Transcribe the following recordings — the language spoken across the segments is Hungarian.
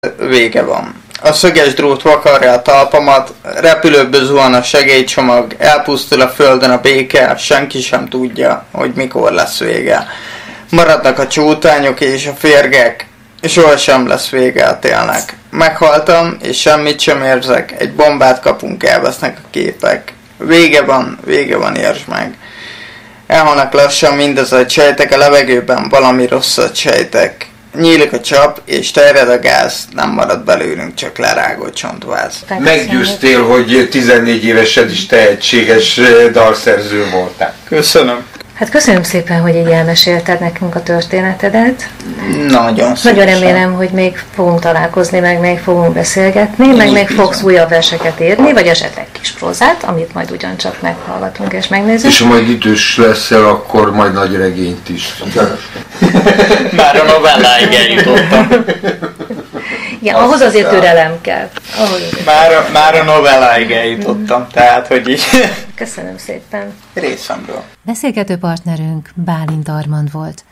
vége van. A szöges drót vakarja a talpamat, repülőből zuhan a segélycsomag, elpusztul a földön a béke, senki sem tudja, hogy mikor lesz vége. Maradnak a csótányok és a férgek, sohasem lesz vége a télnek. Meghaltam, és semmit sem érzek, egy bombát kapunk, elvesznek a képek. Vége van, értsd meg. Elhalnak lassan mindez, hogy sejtek a levegőben, valami rosszat sejtek. Nyílik a csap, és terjed a gáz, nem marad belőlünk, csak lerágott csontváz. Meggyőztél, hogy 14 évesen is tehetséges dalszerző voltál. Köszönöm. Hát köszönöm szépen, hogy így elmesélted nekünk a történetedet. Nagyon szépen. Nagyon remélem, hogy még fogunk találkozni, meg még fogunk beszélgetni, meg még fogsz újabb verseket írni, vagy esetleg kis prózát, amit majd ugyancsak meghallgatunk és megnézünk. És ha majd idős leszel, akkor majd nagy regényt is. Már a novelláig eljutottam. Igen, ahhoz azért türelem kell. Már a novelláig eljutottam, tehát hogy így. Köszönöm szépen. Részemről. Beszélgető partnerünk Bálint Armand volt.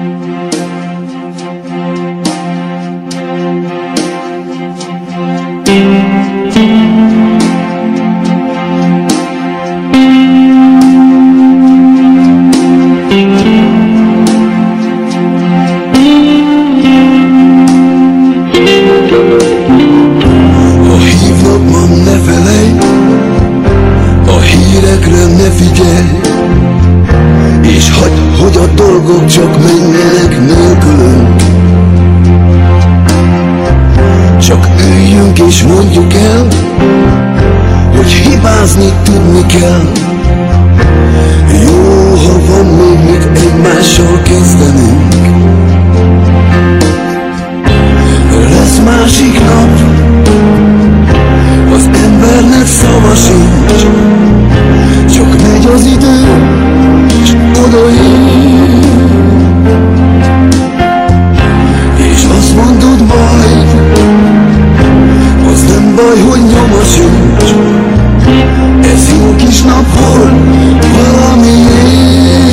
Ne figyelj, és hagyd, hogy a dolgok csak menjenek nélkülünk. Csak üljünk és mondjuk el, hogy hibázni tudni kell. Jó, ha van még mit egymással kezdenünk. Lesz másik nap, az embernek szava sincs. Csak megy az idő, és odaér, és azt mondod majd, az nem baj, hogy nyoma sincs. Ez jó kis nap volt valamiért.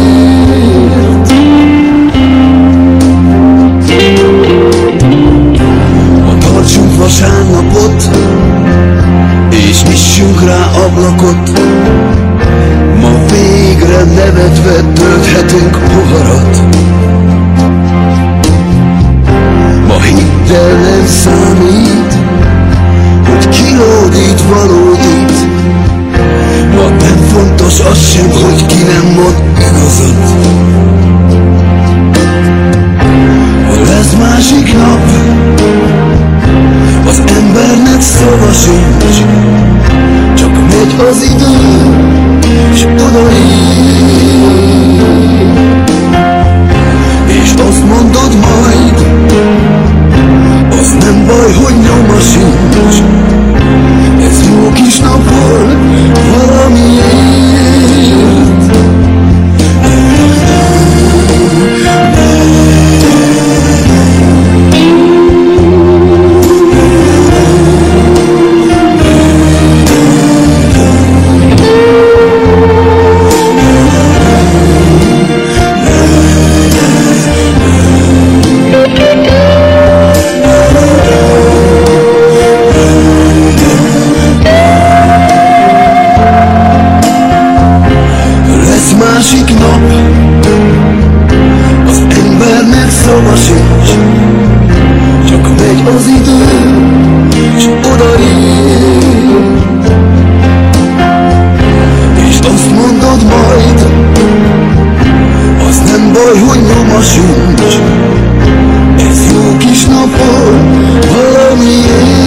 Ha tartsunk vasárnapot, és nyissunk rá ablakot, ma végre nevetve tölthetünk poharat. Ma hidd el, nem számít, hogy kilódít valódít. Ma nem fontos az sem, hogy ki nem mond igazat. Ha lesz másik nap, az embernek szava sincs. Csak megy az idő, és odaér, és azt mondod majd, az nem baj, hogy nyoma sincs. Ez jó kis nap volt valamiért. Másik nap, az embernek szava sincs. Csak megy az idő, és odaér, és azt mondod majd, az nem baj, hogy nyoma sincs. Ez jó kis nap volt valamiért.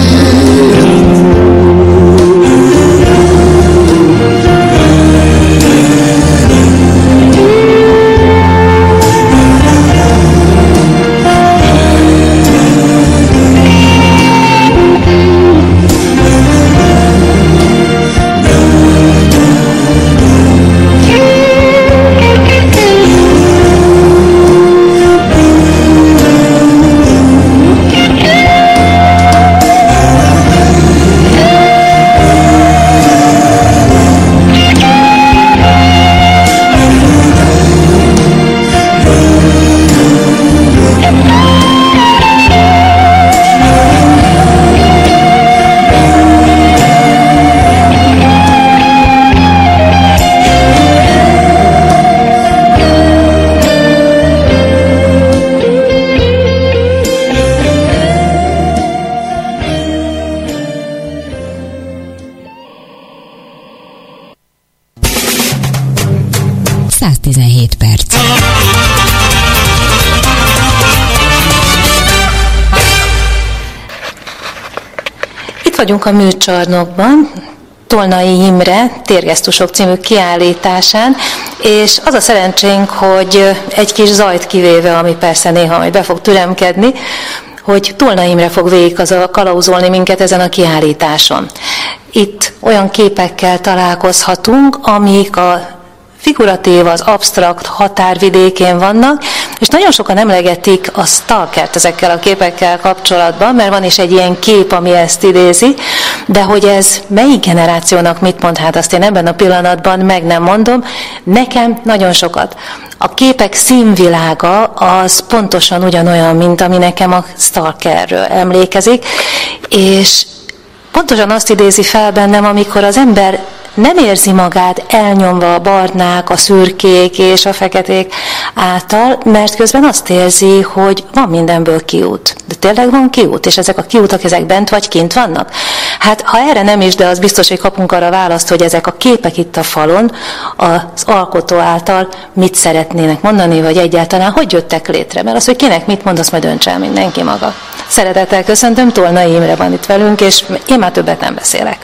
vagyunk a műcsarnokban, Tolnai Imre Térgesztusok című kiállításán, és az a szerencsénk, hogy egy kis zajt kivéve, ami persze néha majd be fog türemkedni, hogy Tolnai Imre fog végig kalauzolni minket ezen a kiállításon. Itt olyan képekkel találkozhatunk, amik a figuratív, az absztrakt határvidékén vannak, és nagyon sokan emlegetik a stalkert ezekkel a képekkel kapcsolatban, mert van is egy ilyen kép, ami ezt idézi, de hogy ez melyik generációnak mit mond, hát azt én ebben a pillanatban meg nem mondom. Nekem nagyon sokat. A képek színvilága az pontosan ugyanolyan, mint ami nekem a stalkerről emlékezik, és pontosan azt idézi fel bennem, amikor az ember nem érzi magát elnyomva a barnák, a szürkék és a feketék által, mert közben azt érzi, hogy van mindenből kiút. De tényleg van kiút, és ezek a kiútak, ezek bent vagy kint vannak? Hát ha erre nem is, de az biztos, hogy kapunk arra választ, hogy ezek a képek itt a falon az alkotó által mit szeretnének mondani, vagy egyáltalán hogy jöttek létre. Mert az, hogy kinek mit mond, azt majd döntse el mindenki maga. Szeretettel köszöntöm, Tolnai Imre van itt velünk, és én már többet nem beszélek.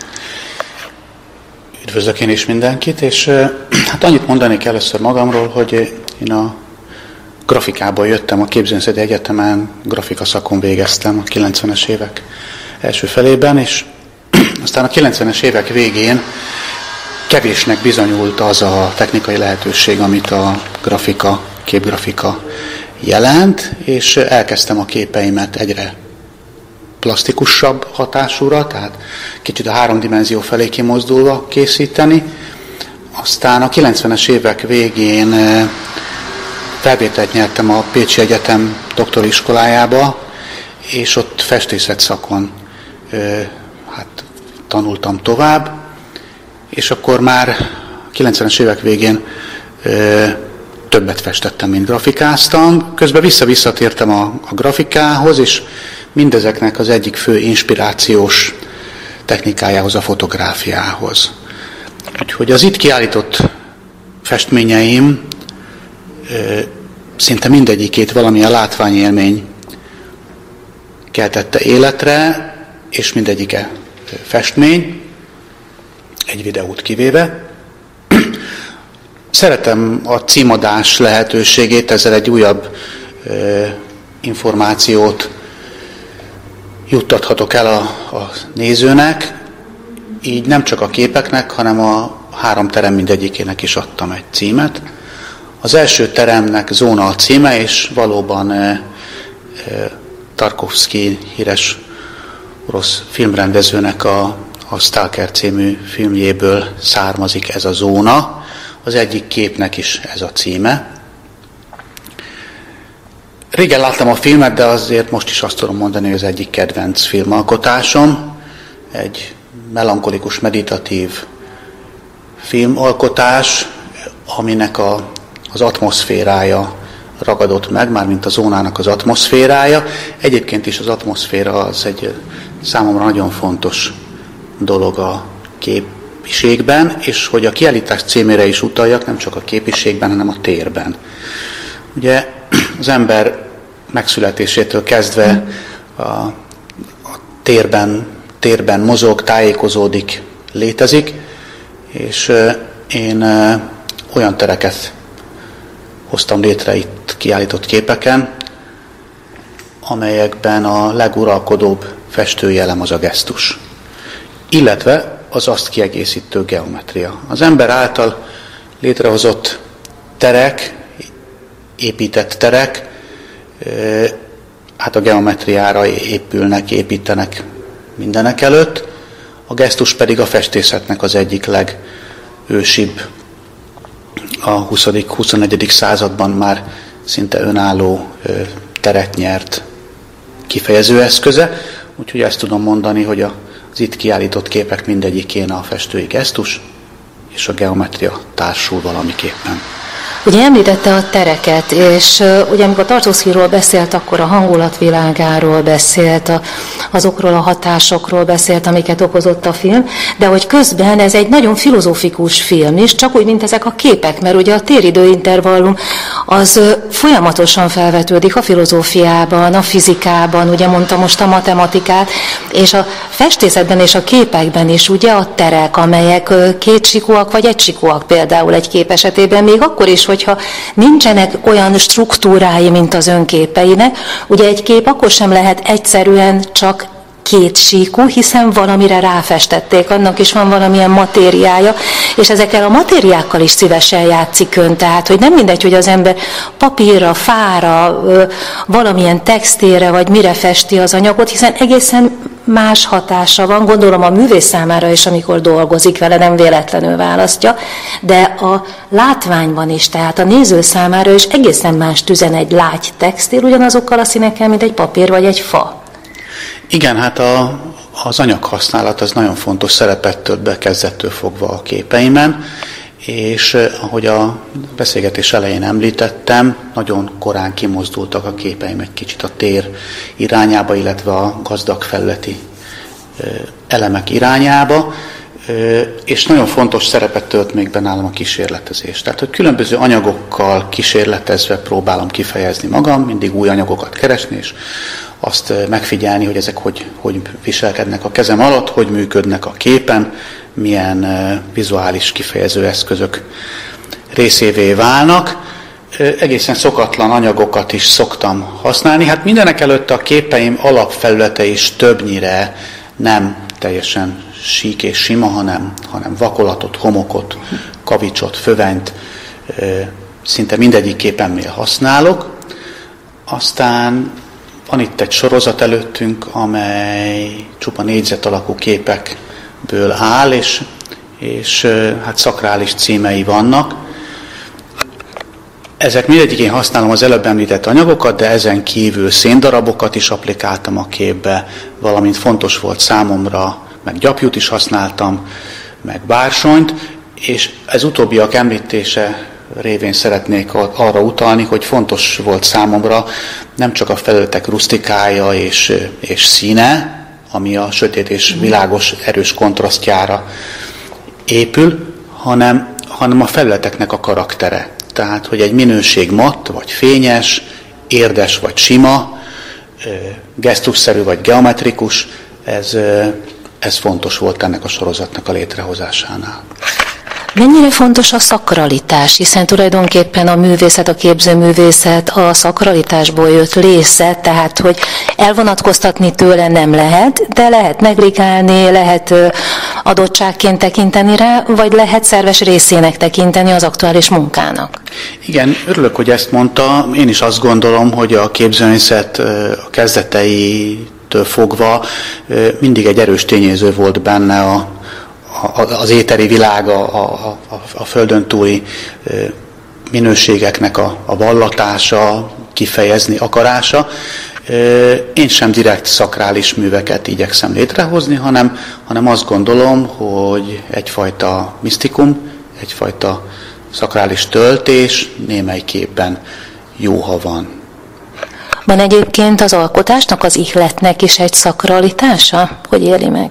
Üdvözlök én is mindenkit, és hát annyit mondanék először magamról, hogy én a grafikából jöttem, a Képzőművészeti Egyetemen grafika szakon végeztem a 90-es évek első felében, és aztán a 90-es évek végén kevésnek bizonyult az a technikai lehetőség, amit a grafika, képgrafika jelent, és elkezdtem a képeimet egyre plastikusabb hatásúra, tehát kicsit a 3 dimenzió felé kimozdulva készíteni. Aztán a 90-es évek végén felvételt nyertem a Pécsi Egyetem doktori iskolájába, és ott festészet szakon tanultam tovább, és akkor már a 90-es évek végén többet festettem, mint grafikáztam. Közben visszatértem a grafikához, és mindezeknek az egyik fő inspirációs technikájához, a fotográfiához. Úgyhogy az itt kiállított festményeim szinte mindegyikét valamilyen látványélmény keltette életre, és mindegyike festmény, egy videót kivéve. Szeretem a címadás lehetőségét, ezzel egy újabb információt juttathatok el a nézőnek, így nem csak a képeknek, hanem a 3 terem mindegyikének is adtam egy címet. Az első teremnek Zóna a címe, és valóban Tarkovszky híres orosz filmrendezőnek a Stalker című filmjéből származik ez a zóna. Az egyik képnek is ez a címe. Régen láttam a filmet, de azért most is azt tudom mondani, hogy az egyik kedvenc filmalkotásom. Egy melankolikus, meditatív filmalkotás, aminek az atmoszférája ragadott meg, mármint a zónának az atmoszférája. Egyébként is az atmoszféra az egy számomra nagyon fontos dolog a képiségben, és hogy a kiállítás címére is utaljak, nem csak a képiségben, hanem a térben. Ugye az ember megszületésétől kezdve a térben mozog, tájékozódik, létezik, és én olyan tereket hoztam létre itt kiállított képeken, amelyekben a leguralkodóbb festőjelem az a gesztus, illetve az azt kiegészítő geometria. Az ember által létrehozott terek, épített terek, hát a geometriára építenek mindenek előtt, a gesztus pedig a festészetnek az egyik legősibb, a 20.-21. században már szinte önálló teret nyert kifejező eszköze, úgyhogy ezt tudom mondani, hogy az itt kiállított képek mindegyikén a festői gesztus és a geometria társul valamiképpen. Ugye említette a tereket, és ugye amikor Tarkovszkyról beszélt, akkor a hangulatvilágáról beszélt, azokról a hatásokról beszélt, amiket okozott a film, de hogy közben ez egy nagyon filozófikus film is, csak úgy, mint ezek a képek, mert ugye a téridőintervallum az folyamatosan felvetődik a filozófiában, a fizikában, ugye mondta most a matematikát, és a festészetben és a képekben is ugye a terek, amelyek kétsikúak vagy egysikúak például egy kép esetében, még akkor is, hogyha nincsenek olyan struktúrái, mint az önképeinek, ugye egy kép akkor sem lehet egyszerűen csak kétsíkú, hiszen valamire ráfestették, annak is van valamilyen matériája, és ezekkel a matériákkal is szívesen játszik ön, tehát, hogy nem mindegy, hogy az ember papírra, fára, valamilyen textélre, vagy mire festi az anyagot, hiszen egészen más hatása van, gondolom a művész számára is, amikor dolgozik vele, nem véletlenül választja, de a látványban is, tehát a néző számára is egészen más üzen egy lágy textil, ugyanazokkal a színekkel, mint egy papír vagy egy fa. Igen, hát az anyaghasználat az nagyon fontos szerepet tölt be kezdettől fogva a képeimen, és ahogy a beszélgetés elején említettem, nagyon korán kimozdultak a képeim egy kicsit a tér irányába, illetve a gazdag felületi elemek irányába, és nagyon fontos szerepet tölt még be nálam a kísérletezés. Tehát, hogy különböző anyagokkal kísérletezve próbálom kifejezni magam, mindig új anyagokat keresni, és azt megfigyelni, hogy ezek hogy viselkednek a kezem alatt, hogy működnek a képen, milyen vizuális kifejező eszközök részévé válnak. Egészen szokatlan anyagokat is szoktam használni. Hát mindenek előtt a képeim alapfelülete is többnyire nem teljesen sík és sima, hanem vakolatot, homokot, kavicsot, fövenyt szinte mindegyik képemnél használok. Aztán van itt egy sorozat előttünk, amely csupa négyzet alakú képekből áll, és hát szakrális címei vannak. Ezek mindegyikén használom az előbb említett anyagokat, de ezen kívül széndarabokat is applikáltam a képbe, valamint fontos volt számomra, meg gyapjút is használtam, meg bársonyt, és ez utóbbiak említése révén szeretnék arra utalni, hogy fontos volt számomra nem csak a felületek rustikája és színe, ami a sötét és világos erős kontrasztjára épül, hanem a felületeknek a karaktere. Tehát, hogy egy minőség matt vagy fényes, érdes vagy sima, gesztusszerű vagy geometrikus, ez fontos volt ennek a sorozatnak a létrehozásánál. Mennyire fontos a szakralitás, hiszen tulajdonképpen a művészet, a képzőművészet a szakralitásból jött lésze, tehát hogy elvonatkoztatni tőle nem lehet, de lehet negligálni, lehet adottságként tekinteni rá, vagy lehet szerves részének tekinteni az aktuális munkának. Igen, örülök, hogy ezt mondta. Én is azt gondolom, hogy a képzőművészet a kezdeteitől fogva mindig egy erős tényező volt benne az éteri világ, a földön túli minőségeknek a vallatása, kifejezni akarása. Én sem direkt szakrális műveket igyekszem létrehozni, hanem azt gondolom, hogy egyfajta misztikum, egyfajta szakrális töltés némely képben jó, ha van. Van egyébként az alkotásnak, az ihletnek is egy szakralitása? Hogy éli meg?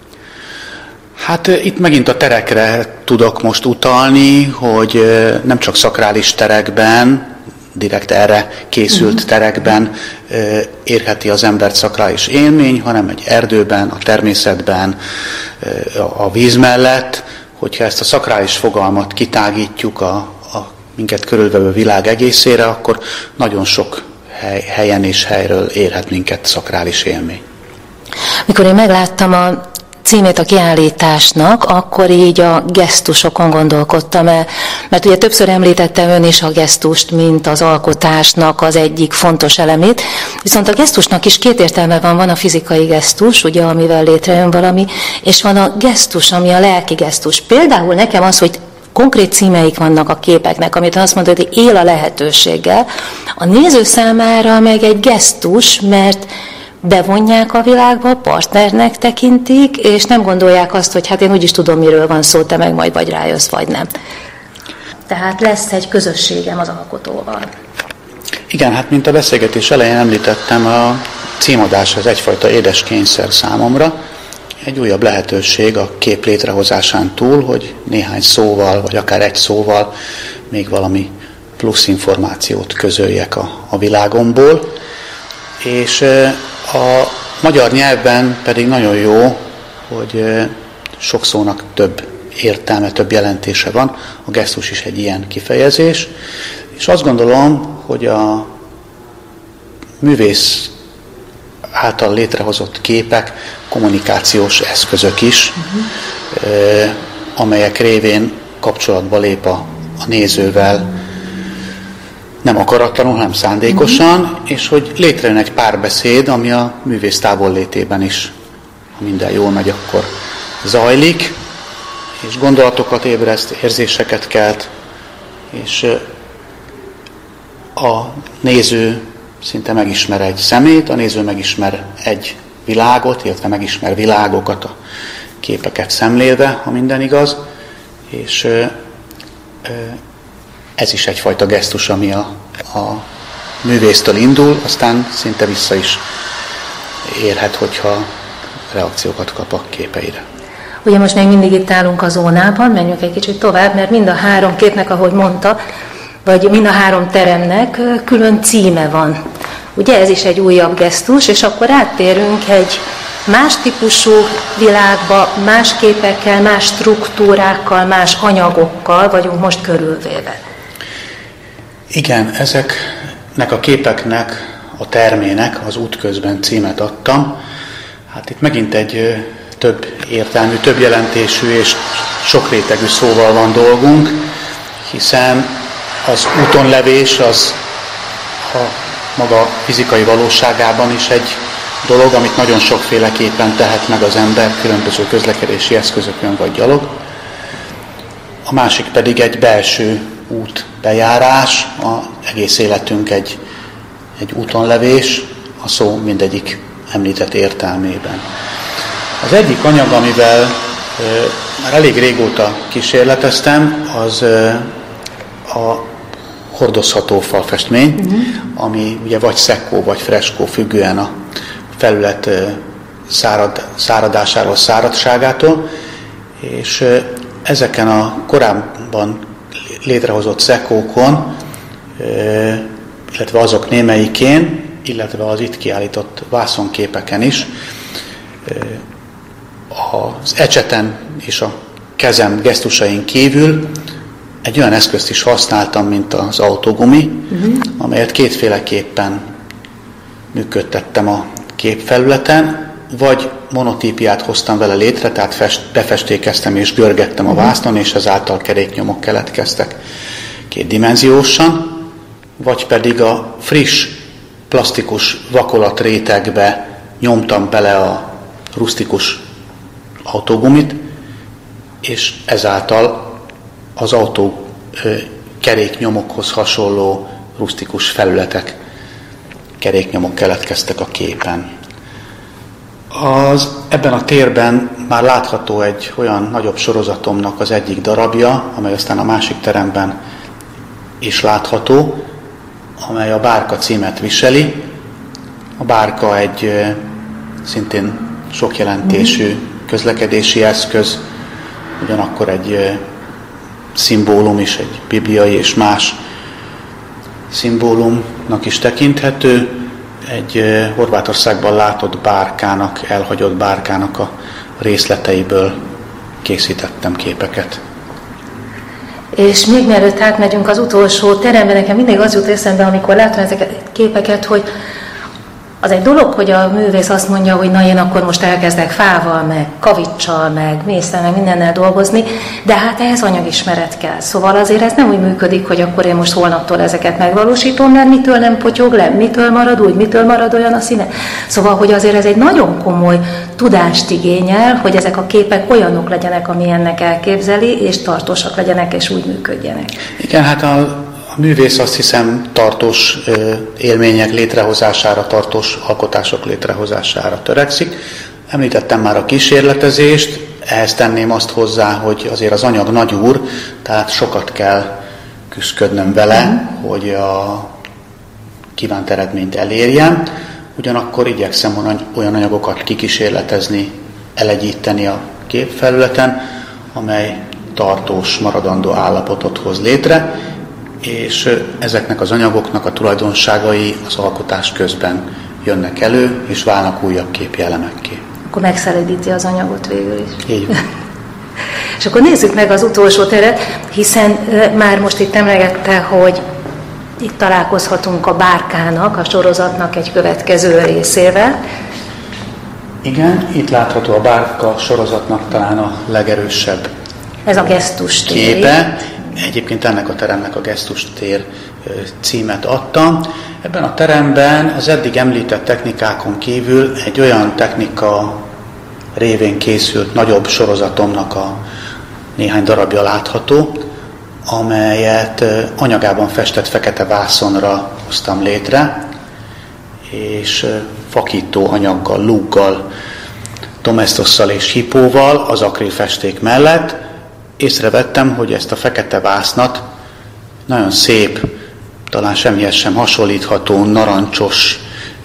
Hát itt megint a terekre tudok most utalni, hogy nem csak szakrális terekben, direkt erre készült terekben érheti az embert szakrális élmény, hanem egy erdőben, a természetben, a víz mellett, hogyha ezt a szakrális fogalmat kitágítjuk a minket körülvevő világ egészére, akkor nagyon sok helyen és helyről érhet minket szakrális élmény. Mikor én megláttam a címét a kiállításnak, akkor így a gesztusokon gondolkodtam el, mert ugye többször említettem ön is a gesztust, mint az alkotásnak az egyik fontos elemét, viszont a gesztusnak is két értelme van a fizikai gesztus, ugye, amivel létrejön valami, és van a gesztus, ami a lelki gesztus. Például nekem az, hogy konkrét címeik vannak a képeknek, amit azt mondod, hogy él a lehetőséggel, a néző számára meg egy gesztus, mert bevonják a világba, partnernek tekintik, és nem gondolják azt, hogy hát én úgyis tudom, miről van szó, te meg majd vagy rájössz, vagy nem. Tehát lesz egy közösségem az alkotóval. Igen, hát mint a beszélgetés elején említettem, címadás az egyfajta édes kényszer számomra, egy újabb lehetőség a kép létrehozásán túl, hogy néhány szóval, vagy akár egy szóval még valami plusz információt közöljek a világomból. És a magyar nyelvben pedig nagyon jó, hogy sok szónak több értelme, több jelentése van. A gesztus is egy ilyen kifejezés. És azt gondolom, hogy a művész által létrehozott képek kommunikációs eszközök is, amelyek révén kapcsolatba lép a nézővel, nem akaratlanul, hanem szándékosan, és hogy létrejön egy párbeszéd, ami a művész távollétében is, ha minden jól megy, akkor zajlik, és gondolatokat ébreszt, érzéseket kelt, és a néző szinte megismer egy szemét, a néző megismer egy világot, illetve megismer világokat, a képeket szemlélve, ha minden igaz, és ez is egyfajta gesztus, ami a művésztől indul, aztán szinte vissza is érhet, hogyha reakciókat kap a képeire. Ugye most még mindig itt állunk a zónában, menjünk egy kicsit tovább, mert mind a három képnek, ahogy mondta, vagy mind a három teremnek külön címe van. Ugye ez is egy újabb gesztus, és akkor áttérünk egy más típusú világba, más képekkel, más struktúrákkal, más anyagokkal vagyunk most körülvéve. Igen, ezeknek a képeknek, a termének az útközben címet adtam. Hát itt megint egy több értelmű, több jelentésű és sokrétegű szóval van dolgunk, hiszen az útonlevés az a maga fizikai valóságában is egy dolog, amit nagyon sokféleképpen tehet meg az ember, különböző közlekedési eszközökön vagy gyalog. A másik pedig egy belső útbejárás, az egész életünk egy útonlevés, a szó mindegyik említett értelmében. Az egyik anyag, amivel már elég régóta kísérleteztem, az a hordozható falfestmény, ami ugye vagy szekkó, vagy freskó függően a felület száradásáról, száradtságától, és ezeken a korábban létrehozott szekkókon, illetve azok némelyikén, illetve az itt kiállított vászonképeken is az ecseten és a kezem gesztusain kívül egy olyan eszközt is használtam, mint az autógumi, amelyet kétféleképpen működtettem a képfelületen, vagy monotípiát hoztam vele létre, tehát befestékeztem és görgettem a vásznon, és ezáltal keréknyomok keletkeztek kétdimenziósan, vagy pedig a friss, plastikus vakolatrétegbe nyomtam bele a rusztikus autógumit, és ezáltal az autó keréknyomokhoz hasonló rusztikus felületek, keréknyomok keletkeztek a képen. Ebben a térben már látható egy olyan nagyobb sorozatomnak az egyik darabja, amely aztán a másik teremben is látható, amely a Bárka címet viseli. A bárka egy szintén sok jelentésű közlekedési eszköz, ugyanakkor egy szimbólum is, egy bibliai és más szimbólumnak is tekinthető. Egy Horvátországban látott bárkának, elhagyott bárkának a részleteiből készítettem képeket. És még mielőtt átmegyünk az utolsó terembe, nekem mindig az jut eszembe, amikor látom ezeket a képeket, hogy az egy dolog, hogy a művész azt mondja, hogy na én akkor most elkezdek fával, meg kavicsal, meg mészsel, meg mindennel dolgozni, de hát ehhez anyagismeret kell. Szóval azért ez nem úgy működik, hogy akkor én most holnaptól ezeket megvalósítom, mert mitől nem potyog le, mitől marad úgy, mitől marad olyan a színe. Szóval, hogy azért ez egy nagyon komoly tudást igényel, hogy ezek a képek olyanok legyenek, amilyennek elképzeli, és tartósak legyenek, és úgy működjenek. Igen, hát a művész azt hiszem tartós élmények létrehozására, tartós alkotások létrehozására törekszik. Említettem már a kísérletezést, ehhez tenném azt hozzá, hogy azért az anyag nagy úr, tehát sokat kell küszködnöm vele, hogy a kívánt eredményt elérjem. ugyanakkor igyekszem olyan anyagokat kikísérletezni, elegyíteni a képfelületen, amely tartós, maradandó állapotot hoz létre, és ezeknek az anyagoknak a tulajdonságai az alkotás közben jönnek elő, és válnak újabb képi elemekké. Akkor megszelidíti az anyagot végül is. Így van. És akkor nézzük meg az utolsó teret, hiszen már most itt emlegette, hogy itt találkozhatunk a Bárkának, a sorozatnak egy következő részével. Igen, itt látható a Bárka sorozatnak talán a legerősebb Ez a gesztustér. képe. Egyébként ennek a teremnek a gesztustér címet adtam. Ebben a teremben az eddig említett technikákon kívül egy olyan technika révén készült nagyobb sorozatomnak a néhány darabja látható, amelyet anyagában festett fekete vászonra hoztam létre, és fakító anyaggal, lúggal, domestosszal és hipóval az akrilfesték mellett észrevettem, hogy ezt a fekete vásznat nagyon szép, talán semmihez sem hasonlítható, narancsos,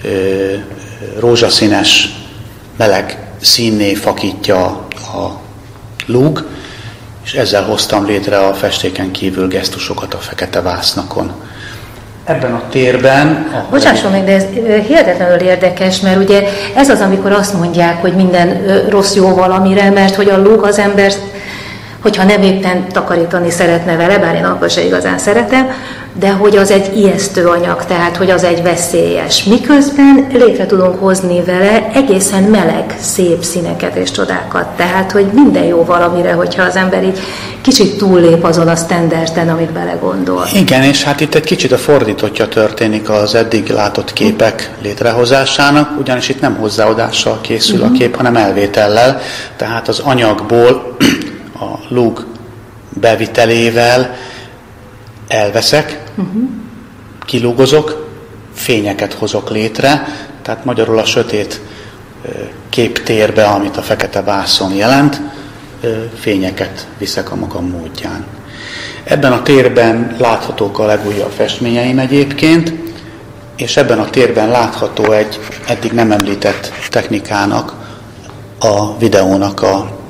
rózsaszínes, meleg színné fakítja a lúg, és ezzel hoztam létre a festéken kívül gesztusokat a fekete vásznakon. Ebben a térben... Bocsásson meg, de ez hihetetlenül érdekes, mert ugye ez az, amikor azt mondják, hogy minden rossz jó valamire, mert hogy a lúg az ember, hogyha nem éppen takarítani szeretne vele, bár én akkor se igazán szeretem, de hogy az egy ijesztő anyag, tehát hogy az egy veszélyes. Miközben létre tudunk hozni vele egészen meleg, szép színeket és csodákat. Tehát, hogy minden jó valamire, hogyha az ember így kicsit túllép azon a sztenderten, amit belegondol. Igen, és hát itt egy kicsit a fordítottja történik az eddig látott képek létrehozásának, ugyanis itt nem hozzáadással készül a kép, hanem elvétellel, tehát az anyagból a lúg bevitelével elveszek, kilúgozok, fényeket hozok létre, tehát magyarul a sötét képtérbe, amit a fekete vászon jelent, fényeket viszek a magam módján. Ebben a térben láthatók a legújabb festményeim egyébként, és ebben a térben látható egy eddig nem említett technikának, a videónak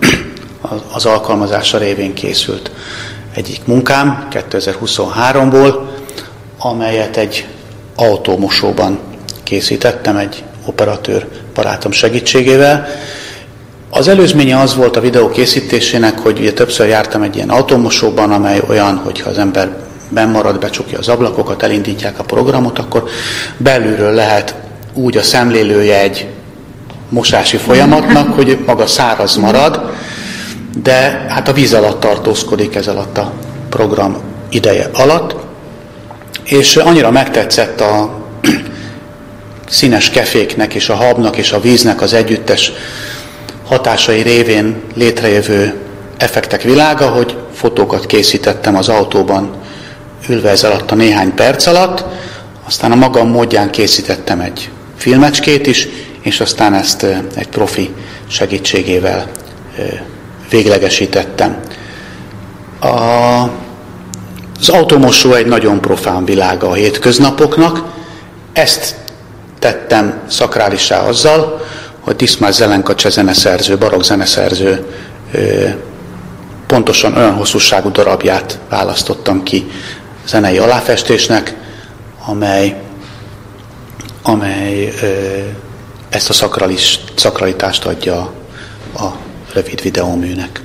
az alkalmazása révén készült egyik munkám 2023-ból, amelyet egy autómosóban készítettem egy operatőr barátom segítségével. Az előzménye az volt a videó készítésének, hogy ugye többször jártam egy ilyen autómosóban, amely olyan, hogyha az ember benn marad, becsukja az ablakokat, elindítják a programot, akkor belülről lehet úgy a szemlélője egy mosási folyamatnak, hogy maga száraz marad, de hát a víz alatt tartózkodik ez alatt a program ideje alatt, és annyira megtetszett a színes keféknek és a habnak és a víznek az együttes hatásai révén létrejövő effektek világa, hogy fotókat készítettem az autóban ülve ez alatt a néhány perc alatt, aztán a magam módján készítettem egy filmecskét is, és aztán ezt egy profi segítségével véglegesítettem. Az autómosó egy nagyon profán világa a hétköznapoknak. Ezt tettem szakrálissá azzal, hogy Diszmás Zelenka csehzeneszerző, barokk zeneszerző pontosan olyan hosszúságú darabját választottam ki zenei aláfestésnek, amely ezt a szakralitást adja a rövid videóműnek.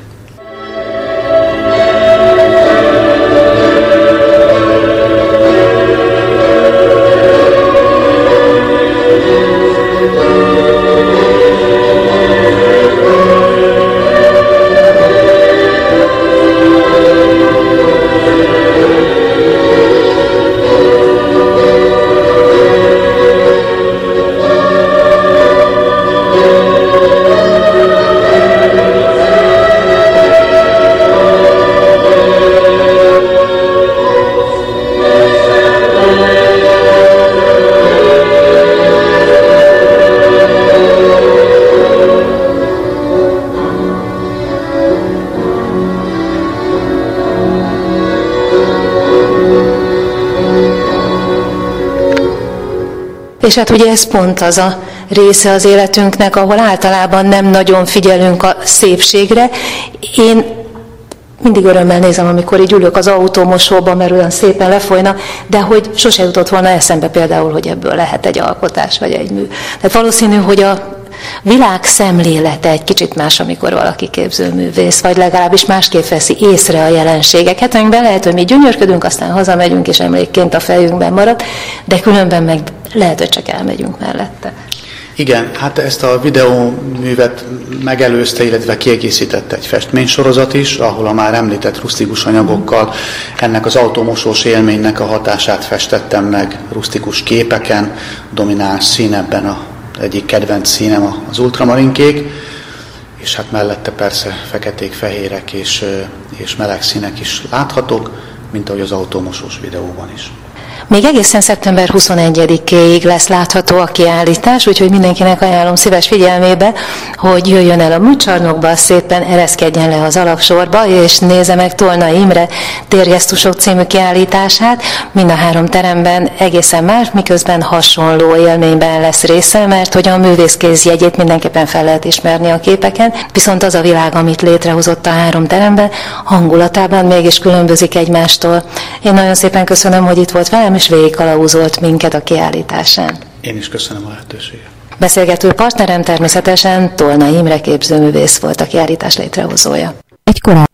És hát ugye ez pont az a része az életünknek, ahol általában nem nagyon figyelünk a szépségre. Én mindig örömmel nézem, amikor így ülök az autómosóban, mert olyan szépen lefolyna, de hogy sose jutott volna eszembe például, hogy ebből lehet egy alkotás vagy egy mű. Tehát valószínű, hogy a világ szemlélete egy kicsit más, amikor valaki képzőművész, vagy legalábbis másképp veszi észre a jelenségeket, amiben lehet, hogy mi gyönyörködünk, aztán hazamegyünk, és emlékként a fejünkben marad, de különben meg lehet, hogy csak elmegyünk mellette. Igen, hát ezt a videóművet megelőzte, illetve kiegészítette egy festménysorozat is, ahol a már említett rusztikus anyagokkal ennek az automosós élménynek a hatását festettem meg rusztikus képeken, domináns szín ebben egyik kedvenc színem az ultramarinkék, és hát mellette persze feketék, fehérek és meleg színek is láthatók, mint ahogy az automosós videóban is. Még egészen szeptember 21-éig lesz látható a kiállítás, úgyhogy mindenkinek ajánlom szíves figyelmébe, hogy jöjjön el a műcsarnokba, szépen ereszkedjen le az alapsorba, és nézze meg Tolnai Imre Térgesztusok című kiállítását. Mind a 3 teremben egészen más, miközben hasonló élményben lesz része, mert hogy a művészkéz jegyét mindenképpen fel lehet ismerni a képeken, viszont az a világ, amit létrehozott a 3 teremben, hangulatában mégis különbözik egymástól. Én nagyon szépen köszönöm, hogy itt volt velem, és végigkalauzolt minket a kiállításán. Én is köszönöm a lehetőséget. Beszélgető partnerem természetesen Tolnai Imre képzőművész volt, a kiállítás létrehozója. Egykor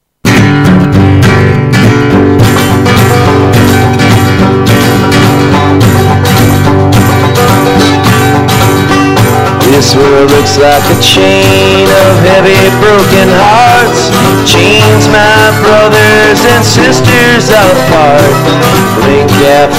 This world looks like a chain of heavy broken hearts, chains my brothers and sisters apart. Bring